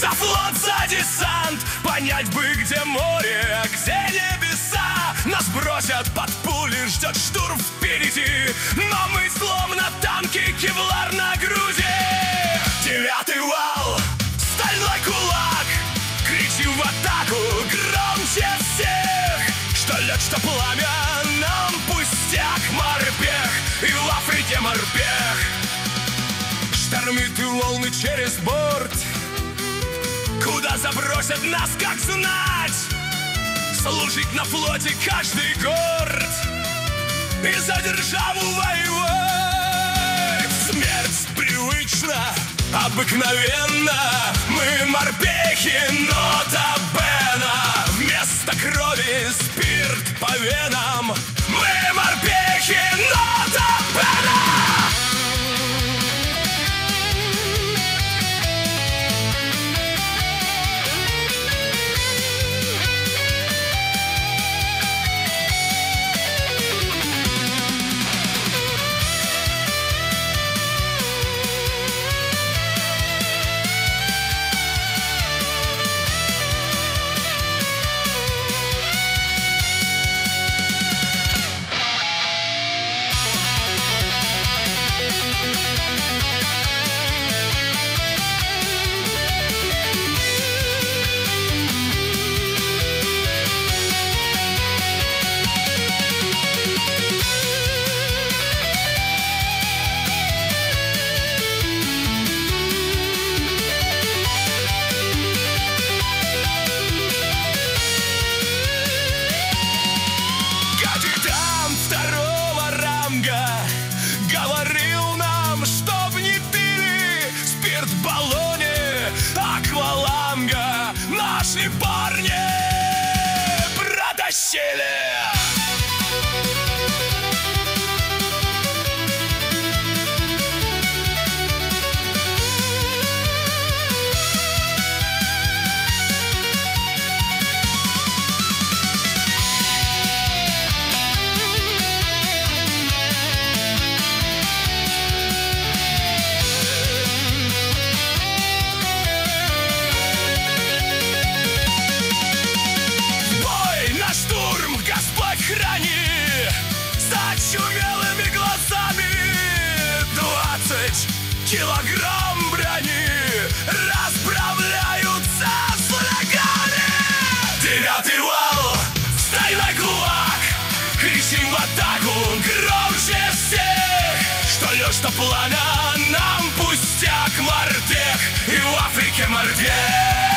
За флот, за десант, понять бы, где море, а где небеса. Нас бросят под пули, ждет штурм впереди, но мы словно танки, кевлар на груди. 9-й вал, стальной кулак, кричим в атаку громче всех. Что лед, что пламя, нам пустяк, морпех, и в Африке морпех. Штормит и волны через борт, куда забросят нас, как знать. Служить на флоте каждый горд и за державу воевать. Смерть привычна, обыкновенно. Мы морпехи, нота бена. Вместо крови спирт по венам. Мы морпехи, нота бена. Говорил нам, чтоб не пили спирт в баллоне акваланга. Наши парни протащили. Храни с очумелыми глазами 20 килограмм брони расправляются с врагами. 9-й вал, стальной кулак, кричим в атаку громче всех. Что лед, что пламя, нам пустяк, морпех, и в Африке морпех.